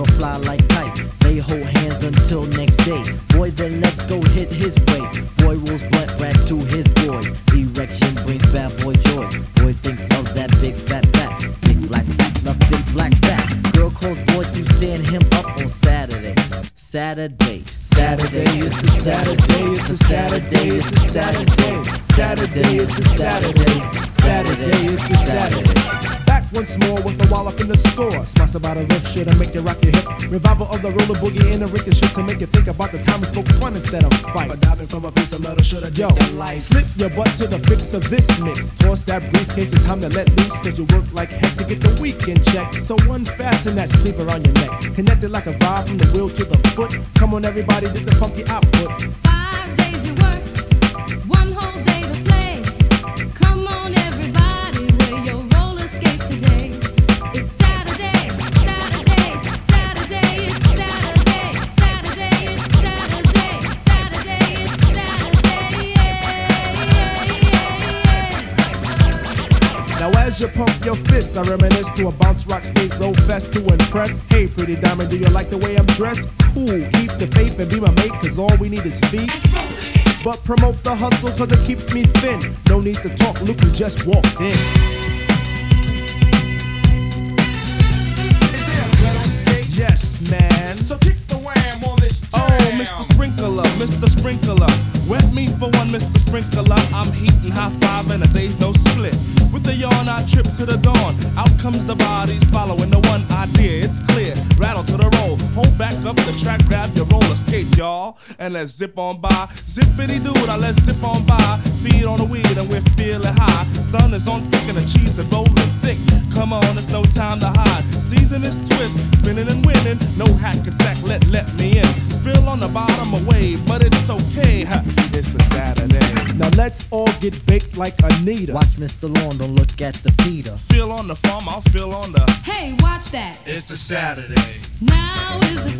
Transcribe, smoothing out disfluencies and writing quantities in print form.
fly like kite. They hold hands until next day. Boy, then let's go hit his way. Boy rolls blunt back to his boys. Erection brings bad boy joys. Boy thinks of that big fat back. Big black fat, love big black fat. Girl calls boy to stand him up on Saturday. Saturday, Saturday, it's a Saturday, it's a Saturday, it's a Saturday. Saturday, it's a Saturday. Saturday, it's a Saturday. Back once more with the wall up in the score. Smash about a riff shit and make you rock your hip. Revival of the roller boogie and the ricochet to make you think about the time we spoke fun instead of fight. But diving from a piece of metal should have. Yo, slip your butt to the fix of this mix. Toss that briefcase, it's time to let loose. Cause you work like heck to get the weekend check. So unfasten that sleeper on your neck. Connected like a vibe from the wheel to the foot. Come on everybody, get the funky output. 5 days you work, 1 whole day to play. Come on everybody, wear your roller skates today. It's Saturday, Saturday, Saturday, it's Saturday, Saturday, it's Saturday, Saturday, it's Saturday, Now as you pump your fists, I reminisce to a bounce rock skate roll fest to impress. Hey pretty diamond, do you like the way I'm dressed? Cool, keep the faith and be my mate, cause all we need is feet. But promote the hustle cause it keeps me thin. No need to talk, look who just walked in. Is there a blood on stage? Yes, man. So kick the wham on this jam. Oh, Mr. Sprinkler, Mr. Sprinkler. Wet me for one, Mr. Sprinkler. I'm heating high five and a day's no split. With a yawn, I trip to the dawn. Out comes the bodies following the one idea. It's clear. Rattle to the roll. Hold back up the track, grab your roller skates, y'all. And let's zip on by. Zippity doo, now let's zip on by. Feed on the weed and we're feeling high. Sun is on thick and the cheese is rolling thick. Come on, it's no time to hide. Season is twist, spinning and winning. No hack and sack, let me in. Spill on the bottom away, but it's okay. It's a Saturday. Now let's all get baked like Anita. Watch Mr. Lawn, don't look at the Peter. Feel on the farm, I'll feel on the. Hey, watch that. It's a Saturday. Now is the